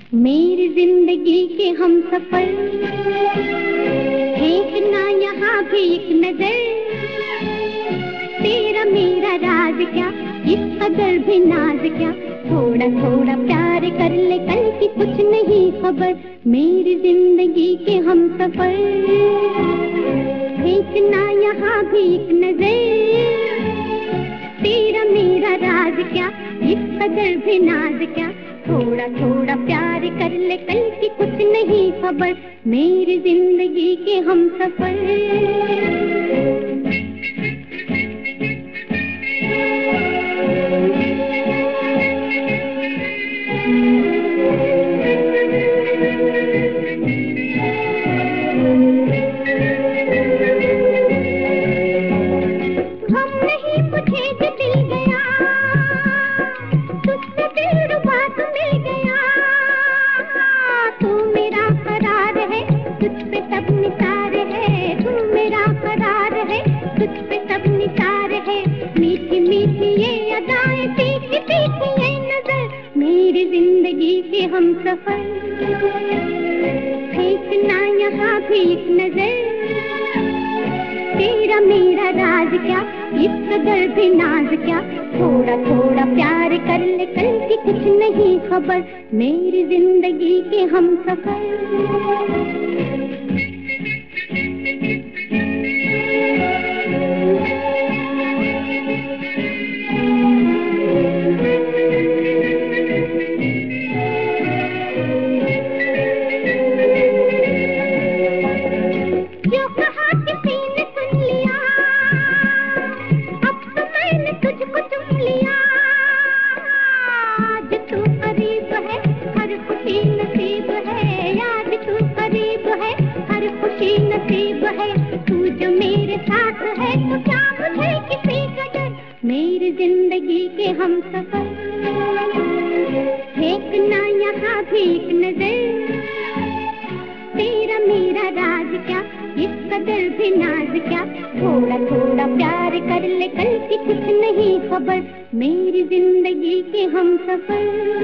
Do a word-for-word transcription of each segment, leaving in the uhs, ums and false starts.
मेरी जिंदगी के हम सफर, फेंकना यहाँ भी एक नजर। तेरा मेरा राज क्या, इस कदर भी नाज क्या। थोड़ा थोड़ा प्यार कर ले, कल की कुछ नहीं खबर। मेरी जिंदगी के हम सफर, फेंकना यहाँ भी एक नजर। तेरा मेरा राज क्या, इस कदर भी नाज क्या। थोड़ा थोड़ा प्यार कर ले, कल की कुछ नहीं खबर। मेरी जिंदगी के हम सफर। हम नहीं पूछे जो दिल गया, तुझसे दिल रुबा तो मिल गया। तू मेरा करार है, तुझ पे सब निसार है। तू मेरा करार है, तुझ पे सब निसार है। मीठी मीठी ये अदाएं, तीखी तीखी ये नजर। मेरी जिंदगी के हम सफर, फेंकना यहाँ भी एक नजर। तेरा मेरा राज क्या, इस कदर भी नाज क्या। थोड़ा थोड़ा प्यार कर ले, कल की कुछ नहीं खबर। मेरी जिंदगी के हम सफर। जो कहा किसी ने सुन लिया, अब तो मैंने तुझको चुन लिया। आज तू करीब है, हर खुशी नसीब है। आज तू करीब है, हर खुशी नसीब है। तू जो मेरे साथ है, तो क्या मुझे किसी का डर। मेरी जिंदगी के हम सफर, फेंकना यहाँ भी एक नजर। तेरा मेरा राज क्या, इस कदर भी नाज क्या। थोड़ा थोड़ा प्यार कर ले, कल की कुछ नहीं खबर। मेरी जिंदगी के हम सफर।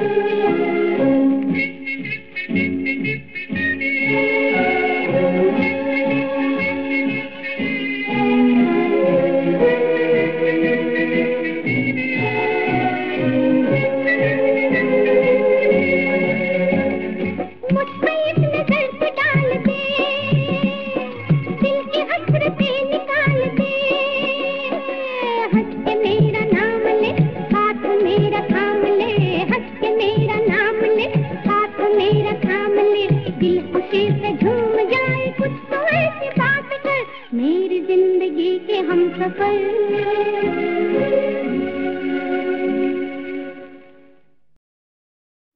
मुझ पे एक नजर तो डाल दे, दिल की हसरतें निकाल दे। हंस के मेरा नाम ले, हाथ मेरा थाम ले। हंस के मेरा नाम ले, हाथ मेरा थाम ले। दिल खुशी से झूम जाए, कुछ तो ऐसी बात कर। मेरी जिंदगी के हम सफर।